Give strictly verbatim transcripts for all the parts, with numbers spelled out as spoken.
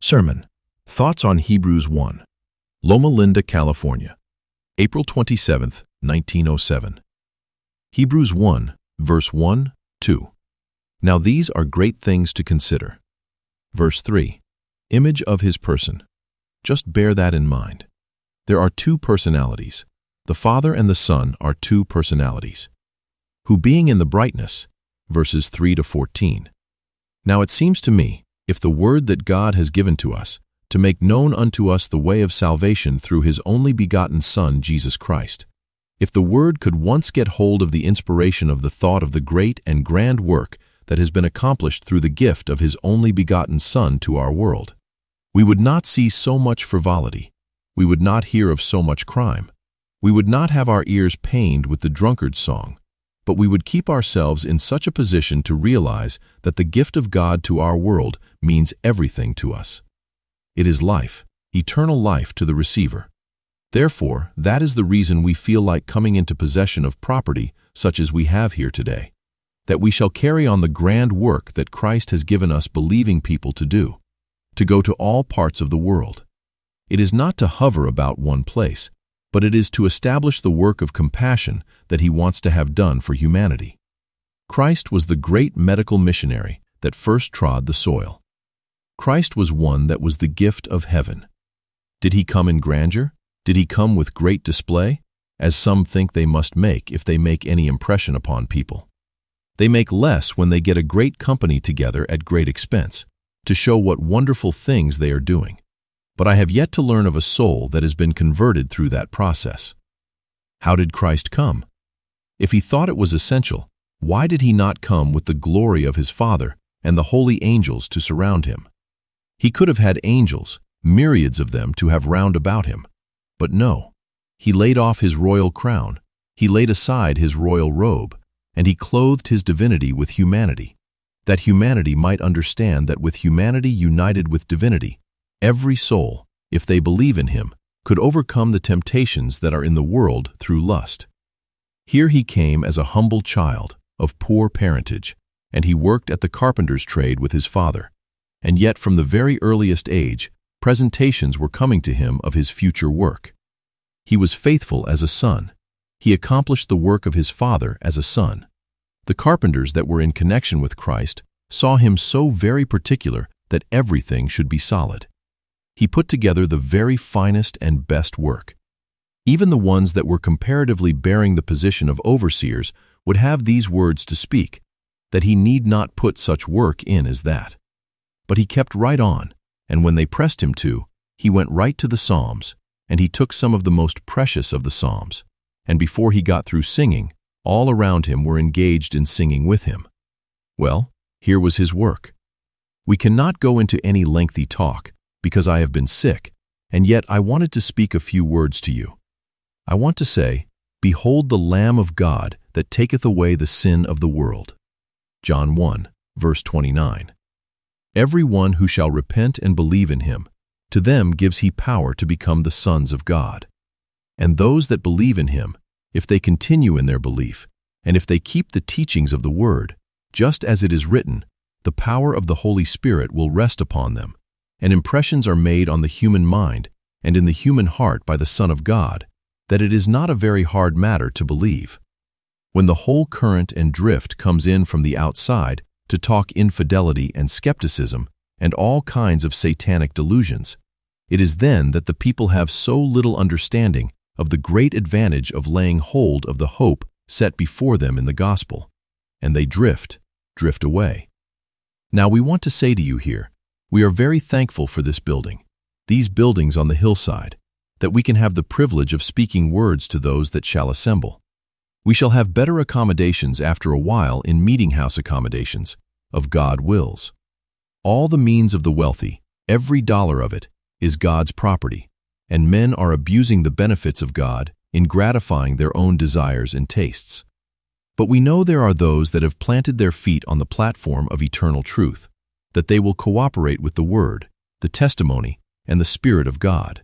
Sermon. Thoughts on Hebrews one. Loma Linda, California, April twenty-seventh, nineteen oh seven. Hebrews one, verse one, two. Now these are great things to consider. Verse three. Image of his person. Just bear that in mind. There are two personalities. The Father and the Son are two personalities. Who being in the brightness, verses three to fourteen. Now it seems to me, if the word that God has given to us, to make known unto us the way of salvation through his only begotten Son, Jesus Christ, if the word could once get hold of the inspiration of the thought of the great and grand work that has been accomplished through the gift of his only begotten Son to our world, we would not see so much frivolity, we would not hear of so much crime, we would not have our ears pained with the drunkard's song, but we would keep ourselves in such a position to realize that the gift of God to our world means everything to us. It is life, eternal life to the receiver. Therefore, that is the reason we feel like coming into possession of property such as we have here today, that we shall carry on the grand work that Christ has given us believing people to do, to go to all parts of the world. It is not to hover about one place, but it is to establish the work of compassion that he wants to have done for humanity. Christ was the great medical missionary that first trod the soil. Christ was one that was the gift of heaven. Did he come in grandeur? Did he come with great display, as some think they must make if they make any impression upon people? They make less when they get a great company together at great expense, to show what wonderful things they are doing. But I have yet to learn of a soul that has been converted through that process. How did Christ come? If he thought it was essential, why did he not come with the glory of his Father and the holy angels to surround him? He could have had angels, myriads of them, to have round about him. But no, he laid off his royal crown, he laid aside his royal robe, and he clothed his divinity with humanity, that humanity might understand that with humanity united with divinity, every soul, if they believe in him, could overcome the temptations that are in the world through lust. Here he came as a humble child, of poor parentage, and he worked at the carpenter's trade with his father. And yet from the very earliest age, presentations were coming to him of his future work. He was faithful as a son. He accomplished the work of his father as a son. The carpenters that were in connection with Christ saw him so very particular that everything should be solid. He put together the very finest and best work. Even the ones that were comparatively bearing the position of overseers would have these words to speak, that he need not put such work in as that. But he kept right on, and when they pressed him to, he went right to the Psalms, and he took some of the most precious of the Psalms, and before he got through singing, all around him were engaged in singing with him. Well, here was his work. We cannot go into any lengthy talk, because I have been sick, and yet I wanted to speak a few words to you. I want to say, Behold the Lamb of God that taketh away the sin of the world. John one, verse twenty-nine. Every one who shall repent and believe in him, to them gives he power to become the sons of God. And those that believe in him, if they continue in their belief, and if they keep the teachings of the word, just as it is written, the power of the Holy Spirit will rest upon them, and impressions are made on the human mind and in the human heart by the Son of God, that it is not a very hard matter to believe. When the whole current and drift comes in from the outside to talk infidelity and skepticism and all kinds of satanic delusions, it is then that the people have so little understanding of the great advantage of laying hold of the hope set before them in the gospel, and they drift, drift away. Now we want to say to you here, we are very thankful for this building, these buildings on the hillside, that we can have the privilege of speaking words to those that shall assemble. We shall have better accommodations after a while in meeting house accommodations, of God wills. All the means of the wealthy, every dollar of it, is God's property, and men are abusing the benefits of God in gratifying their own desires and tastes. But we know there are those that have planted their feet on the platform of eternal truth, that they will cooperate with the Word, the testimony, and the Spirit of God.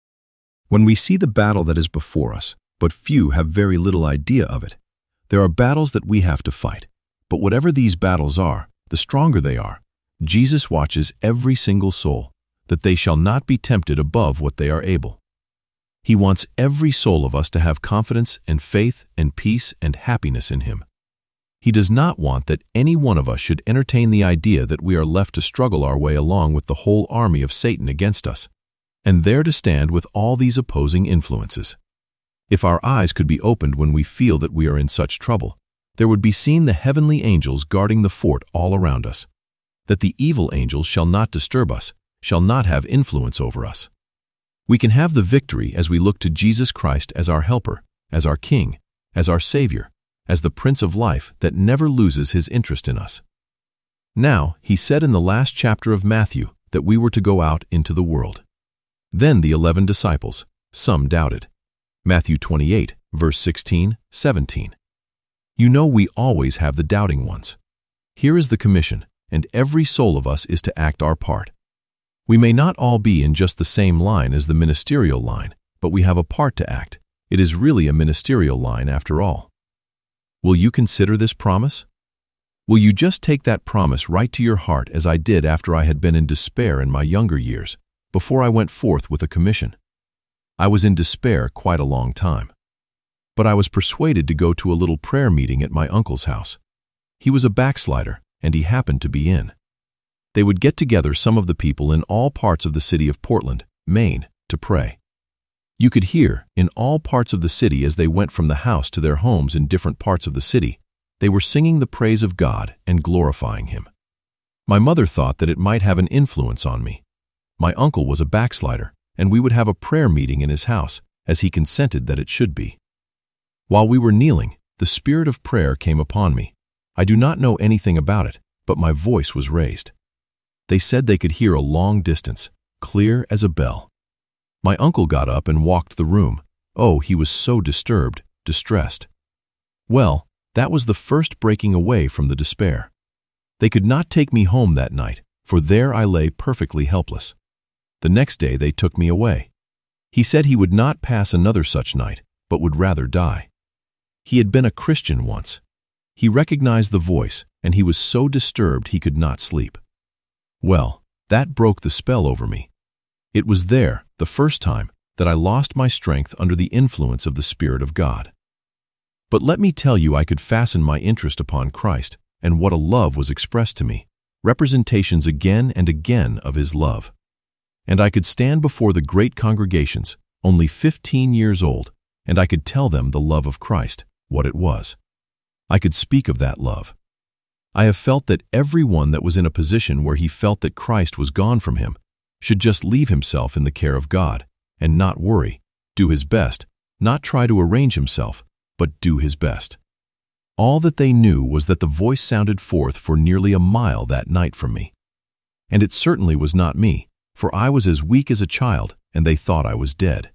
When we see the battle that is before us, but few have very little idea of it, there are battles that we have to fight. But whatever these battles are, the stronger they are, Jesus watches every single soul, that they shall not be tempted above what they are able. He wants every soul of us to have confidence and faith and peace and happiness in Him. He does not want that any one of us should entertain the idea that we are left to struggle our way along with the whole army of Satan against us, and there to stand with all these opposing influences. If our eyes could be opened when we feel that we are in such trouble, there would be seen the heavenly angels guarding the fort all around us, that the evil angels shall not disturb us, shall not have influence over us. We can have the victory as we look to Jesus Christ as our helper, as our King, as our Savior, as the Prince of Life that never loses His interest in us. Now, He said in the last chapter of Matthew that we were to go out into the world. Then the eleven disciples, some doubted. Matthew twenty-eight, verse sixteen, seventeen. You know we always have the doubting ones. Here is the commission, and every soul of us is to act our part. We may not all be in just the same line as the ministerial line, but we have a part to act. It is really a ministerial line after all. Will you consider this promise? Will you just take that promise right to your heart as I did after I had been in despair in my younger years, before I went forth with a commission? I was in despair quite a long time. But I was persuaded to go to a little prayer meeting at my uncle's house. He was a backslider, and he happened to be in. They would get together some of the people in all parts of the city of Portland, Maine, to pray. You could hear, in all parts of the city as they went from the house to their homes in different parts of the city, they were singing the praise of God and glorifying Him. My mother thought that it might have an influence on me. My uncle was a backslider, and we would have a prayer meeting in his house, as he consented that it should be. While we were kneeling, the spirit of prayer came upon me. I do not know anything about it, but my voice was raised. They said they could hear a long distance, clear as a bell. My uncle got up and walked the room. Oh, he was so disturbed, distressed. Well, that was the first breaking away from the despair. They could not take me home that night, for there I lay perfectly helpless. The next day they took me away. He said he would not pass another such night, but would rather die. He had been a Christian once. He recognized the voice, and he was so disturbed he could not sleep. Well, that broke the spell over me. It was there, the first time, that I lost my strength under the influence of the Spirit of God. But let me tell you, I could fasten my interest upon Christ, and what a love was expressed to me, representations again and again of His love. And I could stand before the great congregations, only fifteen years old, and I could tell them the love of Christ, what it was. I could speak of that love. I have felt that every one that was in a position where he felt that Christ was gone from him should just leave himself in the care of God, and not worry, do his best, not try to arrange himself, but do his best. All that they knew was that the voice sounded forth for nearly a mile that night from me. And it certainly was not me, for I was as weak as a child, and they thought I was dead.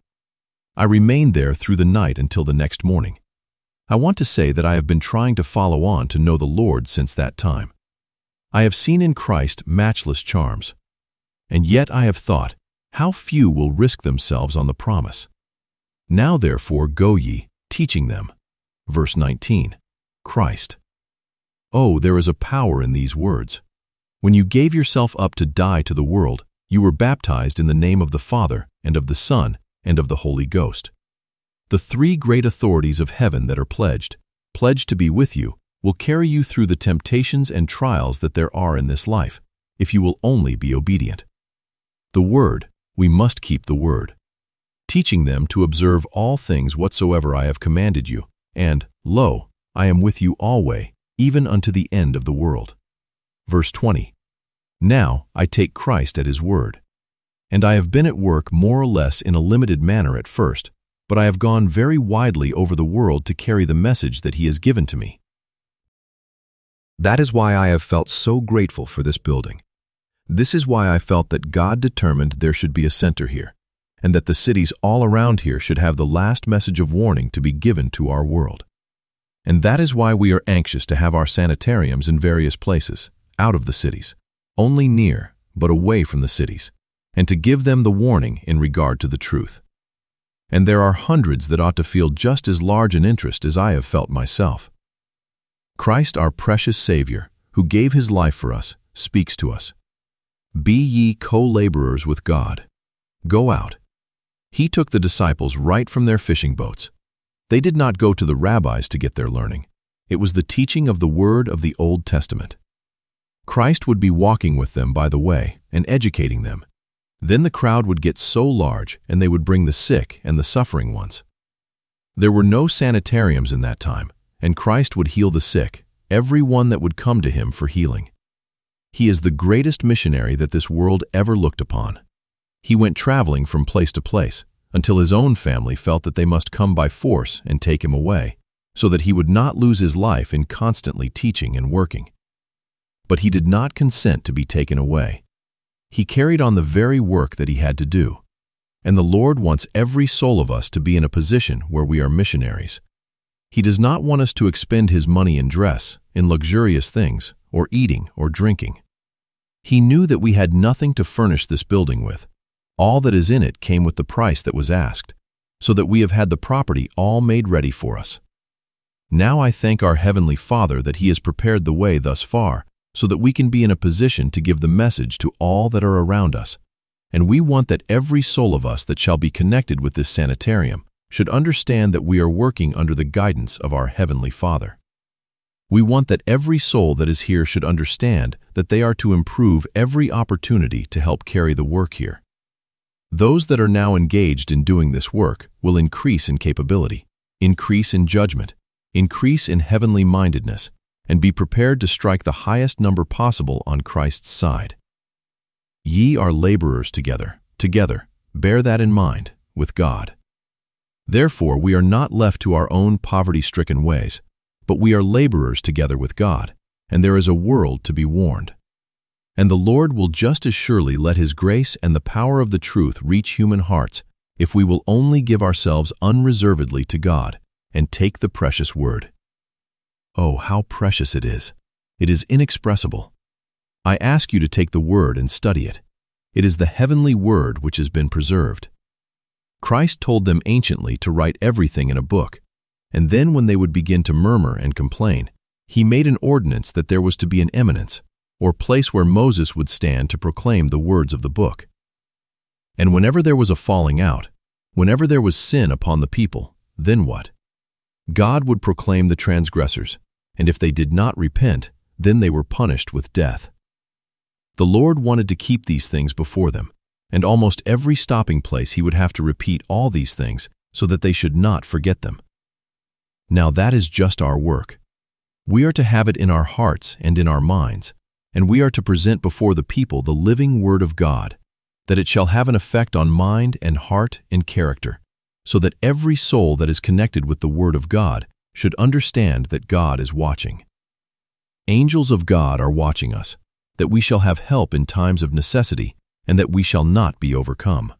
I remained there through the night until the next morning. I want to say that I have been trying to follow on to know the Lord since that time. I have seen in Christ matchless charms. And yet I have thought, how few will risk themselves on the promise. Now therefore go ye, teaching them. Verse nineteen, Christ. Oh, there is a power in these words. When you gave yourself up to die to the world, you were baptized in the name of the Father, and of the Son, and of the Holy Ghost. The three great authorities of heaven that are pledged, pledged to be with you, will carry you through the temptations and trials that there are in this life, if you will only be obedient. The Word, we must keep the Word. Teaching them to observe all things whatsoever I have commanded you, and, lo, I am with you alway, even unto the end of the world. Verse twenty. Now I take Christ at His word. And I have been at work more or less in a limited manner at first, but I have gone very widely over the world to carry the message that He has given to me. That is why I have felt so grateful for this building. This is why I felt that God determined there should be a center here, and that the cities all around here should have the last message of warning to be given to our world. And that is why we are anxious to have our sanitariums in various places, out of the cities, only near, but away from the cities, and to give them the warning in regard to the truth. And there are hundreds that ought to feel just as large an interest as I have felt myself. Christ, our precious Savior, who gave His life for us, speaks to us. Be ye co-laborers with God. Go out. He took the disciples right from their fishing boats. They did not go to the rabbis to get their learning. It was the teaching of the word of the Old Testament. Christ would be walking with them by the way and educating them. Then the crowd would get so large and they would bring the sick and the suffering ones. There were no sanitariums in that time, and Christ would heal the sick, every one that would come to him for healing. He is the greatest missionary that this world ever looked upon. He went traveling from place to place until his own family felt that they must come by force and take him away, so that he would not lose his life in constantly teaching and working. But he did not consent to be taken away. He carried on the very work that he had to do. And the Lord wants every soul of us to be in a position where we are missionaries. He does not want us to expend his money in dress, in luxurious things, or eating or drinking. He knew that we had nothing to furnish this building with. All that is in it came with the price that was asked, so that we have had the property all made ready for us. Now I thank our Heavenly Father that he has prepared the way thus far, so that we can be in a position to give the message to all that are around us. And we want that every soul of us that shall be connected with this sanitarium should understand that we are working under the guidance of our Heavenly Father. We want that every soul that is here should understand that they are to improve every opportunity to help carry the work here. Those that are now engaged in doing this work will increase in capability, increase in judgment, increase in heavenly mindedness, and be prepared to strike the highest number possible on Christ's side. Ye are laborers together, together, bear that in mind, with God. Therefore we are not left to our own poverty-stricken ways, but we are laborers together with God, and there is a world to be warned. And the Lord will just as surely let his grace and the power of the truth reach human hearts if we will only give ourselves unreservedly to God and take the precious word. Oh, how precious it is! It is inexpressible. I ask you to take the word and study it. It is the heavenly word which has been preserved. Christ told them anciently to write everything in a book, and then when they would begin to murmur and complain, he made an ordinance that there was to be an eminence, or place where Moses would stand to proclaim the words of the book. And whenever there was a falling out, whenever there was sin upon the people, then what? God would proclaim the transgressors, and if they did not repent, then they were punished with death. The Lord wanted to keep these things before them, and almost every stopping place he would have to repeat all these things so that they should not forget them. Now that is just our work. We are to have it in our hearts and in our minds, and we are to present before the people the living Word of God, that it shall have an effect on mind and heart and character, so that every soul that is connected with the Word of God should understand that God is watching. Angels of God are watching us, that we shall have help in times of necessity, and that we shall not be overcome.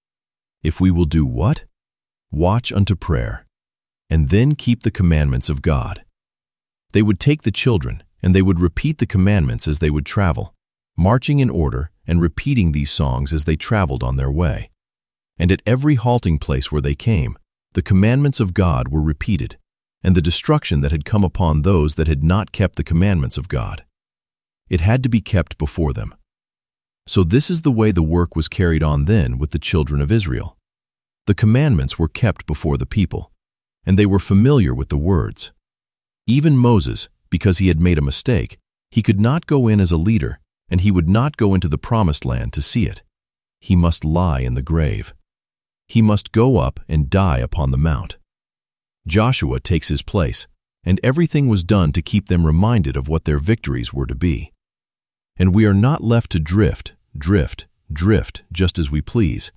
If we will do what? Watch unto prayer, and then keep the commandments of God. They would take the children, and they would repeat the commandments as they would travel, marching in order and repeating these songs as they traveled on their way. And at every halting place where they came, the commandments of God were repeated, and the destruction that had come upon those that had not kept the commandments of God. It had to be kept before them. So this is the way the work was carried on then with the children of Israel. The commandments were kept before the people, and they were familiar with the words. Even Moses, because he had made a mistake, he could not go in as a leader, and he would not go into the promised land to see it. He must lie in the grave. He must go up and die upon the mount. Joshua takes his place, and everything was done to keep them reminded of what their victories were to be. And we are not left to drift, drift, drift just as we please.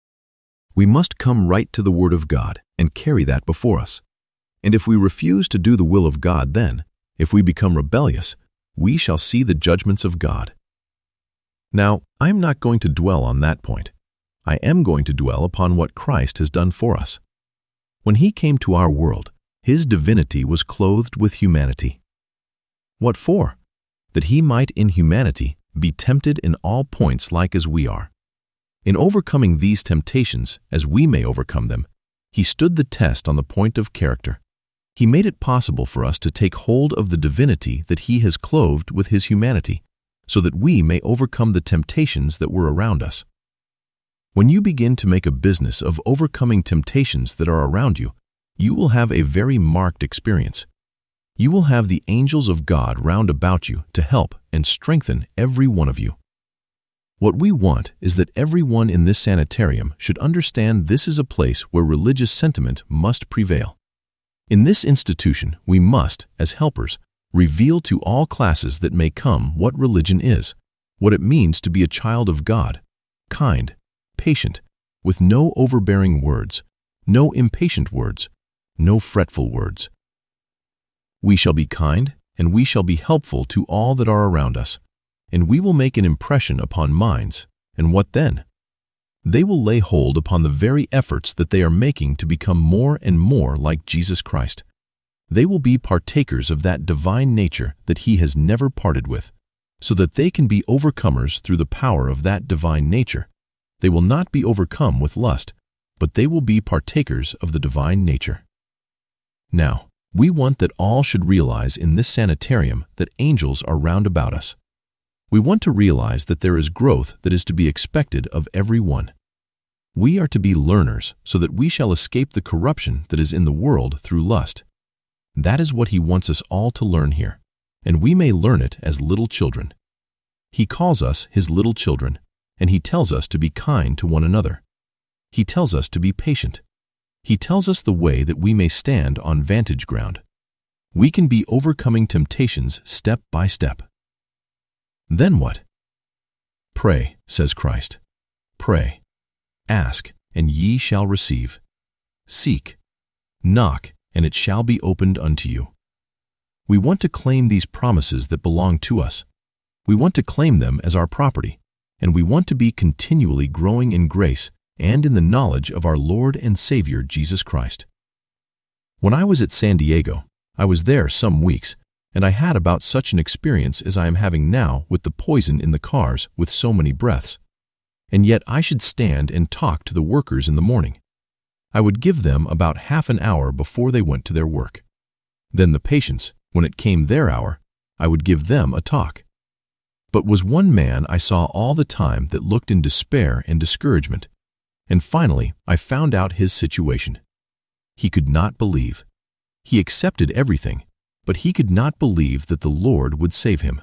We must come right to the Word of God and carry that before us. And if we refuse to do the will of God then, if we become rebellious, we shall see the judgments of God. Now, I am not going to dwell on that point. I am going to dwell upon what Christ has done for us. When he came to our world, his divinity was clothed with humanity. What for? That he might in humanity be tempted in all points like as we are. In overcoming these temptations, as we may overcome them, he stood the test on the point of character. He made it possible for us to take hold of the divinity that he has clothed with his humanity, so that we may overcome the temptations that were around us. When you begin to make a business of overcoming temptations that are around you, you will have a very marked experience. You will have the angels of God round about you to help and strengthen every one of you. What we want is that everyone in this sanitarium should understand this is a place where religious sentiment must prevail. In this institution, we must, as helpers, reveal to all classes that may come what religion is, what it means to be a child of God, kind, patient, with no overbearing words, no impatient words, no fretful words. We shall be kind, and we shall be helpful to all that are around us, and we will make an impression upon minds, and what then? They will lay hold upon the very efforts that they are making to become more and more like Jesus Christ. They will be partakers of that divine nature that He has never parted with, so that they can be overcomers through the power of that divine nature. They will not be overcome with lust, but they will be partakers of the divine nature. Now, we want that all should realize in this sanitarium that angels are round about us. We want to realize that there is growth that is to be expected of every one. We are to be learners so that we shall escape the corruption that is in the world through lust. That is what He wants us all to learn here, and we may learn it as little children. He calls us His little children, and He tells us to be kind to one another. He tells us to be patient. He tells us the way that we may stand on vantage ground. We can be overcoming temptations step by step. Then what? Pray, says Christ. Pray. Ask, and ye shall receive. Seek. Knock, and it shall be opened unto you. We want to claim these promises that belong to us. We want to claim them as our property, and we want to be continually growing in grace and in the knowledge of our Lord and Savior Jesus Christ. When I was at San Diego, I was there some weeks, and I had about such an experience as I am having now with the poison in the cars with so many breaths. And yet I should stand and talk to the workers in the morning. I would give them about half an hour before they went to their work. Then the patients, when it came their hour, I would give them a talk. But was one man I saw all the time that looked in despair and discouragement, and finally I found out his situation. He could not believe. He accepted everything, but he could not believe that the Lord would save him.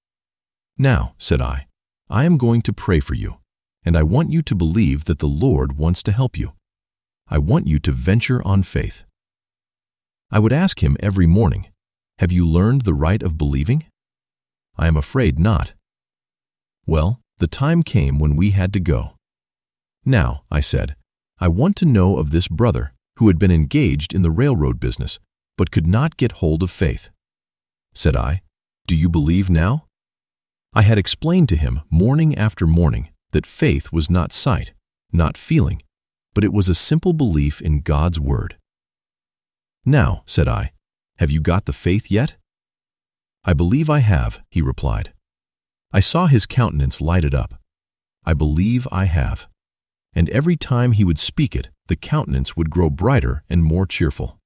Now, said I, I am going to pray for you, and I want you to believe that the Lord wants to help you. I want you to venture on faith. I would ask him every morning, have you learned the right of believing? I am afraid not. Well, the time came when we had to go. Now, I said, I want to know of this brother who had been engaged in the railroad business, but could not get hold of faith. Said I, do you believe now? I had explained to him morning after morning that faith was not sight, not feeling, but it was a simple belief in God's word. Now, said I, have you got the faith yet? I believe I have, he replied. I saw his countenance lighted up. I believe I have. And every time he would speak it, the countenance would grow brighter and more cheerful.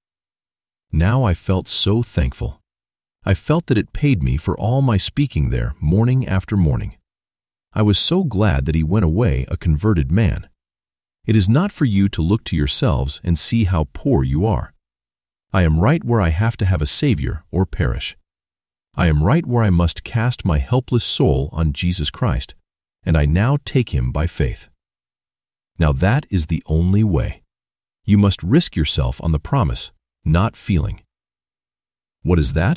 Now I felt so thankful. I felt that it paid me for all my speaking there morning after morning. I was so glad that he went away a converted man. It is not for you to look to yourselves and see how poor you are. I am right where I have to have a Savior or perish. I am right where I must cast my helpless soul on Jesus Christ, and I now take Him by faith. Now that is the only way. You must risk yourself on the promise, not feeling. What is that?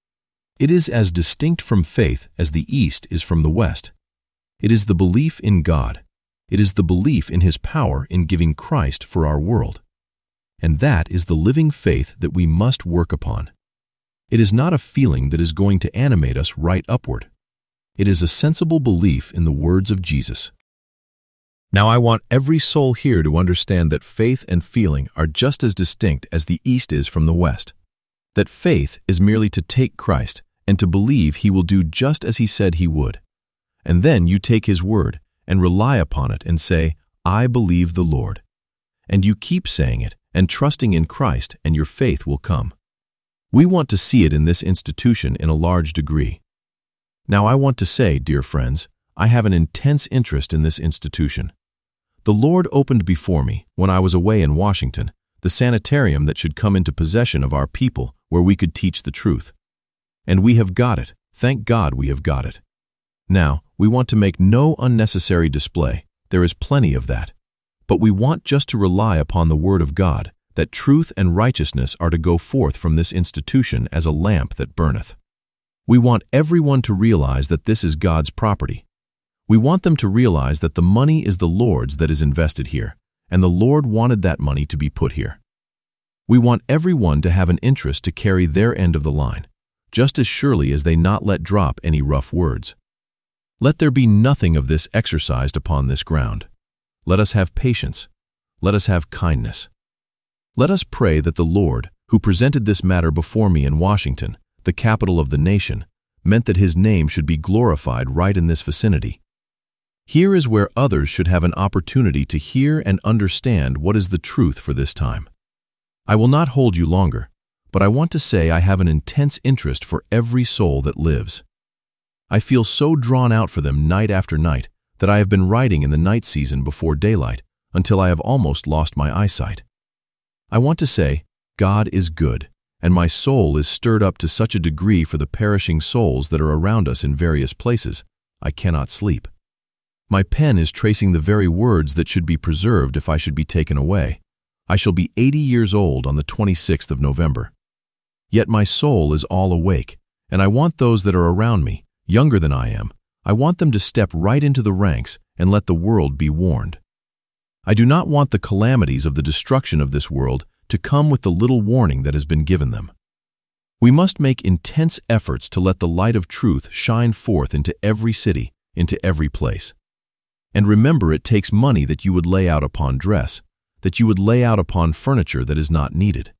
It is as distinct from faith as the East is from the West. It is the belief in God. It is the belief in His power in giving Christ for our world. And that is the living faith that we must work upon. It is not a feeling that is going to animate us right upward. It is a sensible belief in the words of Jesus. Now I want every soul here to understand that faith and feeling are just as distinct as the East is from the West. That faith is merely to take Christ and to believe He will do just as He said He would. And then you take His word and rely upon it and say, I believe the Lord. And you keep saying it and trusting in Christ, and your faith will come. We want to see it in this institution in a large degree. Now I want to say, dear friends, I have an intense interest in this institution. The Lord opened before me, when I was away in Washington, the sanitarium that should come into possession of our people where we could teach the truth. And we have got it. Thank God we have got it. Now, we want to make no unnecessary display. There is plenty of that. But we want just to rely upon the Word of God, that truth and righteousness are to go forth from this institution as a lamp that burneth. We want everyone to realize that this is God's property. We want them to realize that the money is the Lord's that is invested here, and the Lord wanted that money to be put here. We want everyone to have an interest to carry their end of the line, just as surely as they not let drop any rough words. Let there be nothing of this exercised upon this ground. Let us have patience. Let us have kindness. Let us pray that the Lord, who presented this matter before me in Washington, the capital of the nation, meant that his name should be glorified right in this vicinity. Here is where others should have an opportunity to hear and understand what is the truth for this time. I will not hold you longer, but I want to say I have an intense interest for every soul that lives. I feel so drawn out for them night after night that I have been writing in the night season before daylight until I have almost lost my eyesight. I want to say, God is good, and my soul is stirred up to such a degree for the perishing souls that are around us in various places, I cannot sleep. My pen is tracing the very words that should be preserved if I should be taken away. I shall be eighty years old on the twenty-sixth of November. Yet my soul is all awake, and I want those that are around me, younger than I am, I want them to step right into the ranks and let the world be warned. I do not want the calamities of the destruction of this world to come with the little warning that has been given them. We must make intense efforts to let the light of truth shine forth into every city, into every place. And remember, it takes money that you would lay out upon dress, that you would lay out upon furniture that is not needed.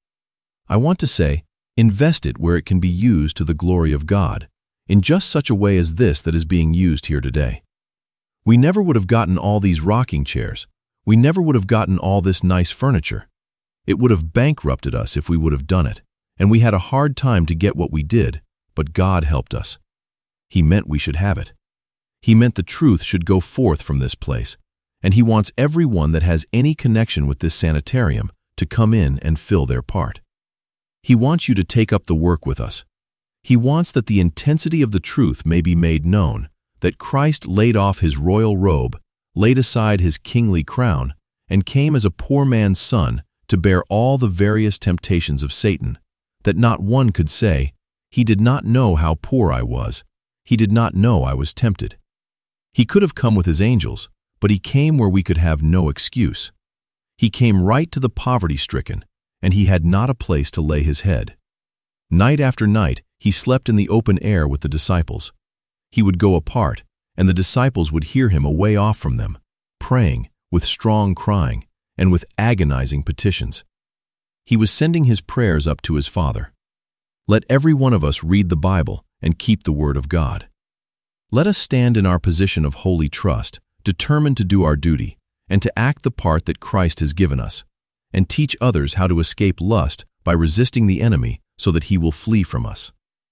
I want to say, invest it where it can be used to the glory of God, in just such a way as this that is being used here today. We never would have gotten all these rocking chairs. We never would have gotten all this nice furniture. It would have bankrupted us if we would have done it, and we had a hard time to get what we did, but God helped us. He meant we should have it. He meant the truth should go forth from this place, and He wants everyone that has any connection with this sanitarium to come in and fill their part. He wants you to take up the work with us. He wants that the intensity of the truth may be made known, that Christ laid off His royal robe, laid aside His kingly crown, and came as a poor man's son to bear all the various temptations of Satan, that not one could say, He did not know how poor I was. He did not know I was tempted. He could have come with His angels, but He came where we could have no excuse. He came right to the poverty-stricken, and He had not a place to lay His head. Night after night, He slept in the open air with the disciples. He would go apart, and the disciples would hear Him away off from them, praying, with strong crying, and with agonizing petitions. He was sending His prayers up to His Father. Let every one of us read the Bible and keep the Word of God. Let us stand in our position of holy trust, determined to do our duty, and to act the part that Christ has given us, and teach others how to escape lust by resisting the enemy so that he will flee from us.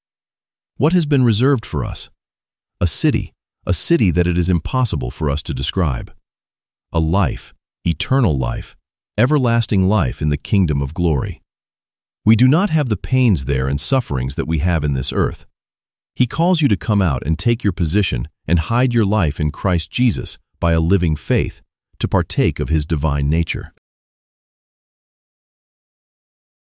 What has been reserved for us? A city, a city that it is impossible for us to describe. A life, eternal life, everlasting life in the kingdom of glory. We do not have the pains there and sufferings that we have in this earth. He calls you to come out and take your position and hide your life in Christ Jesus by a living faith, to partake of His divine nature.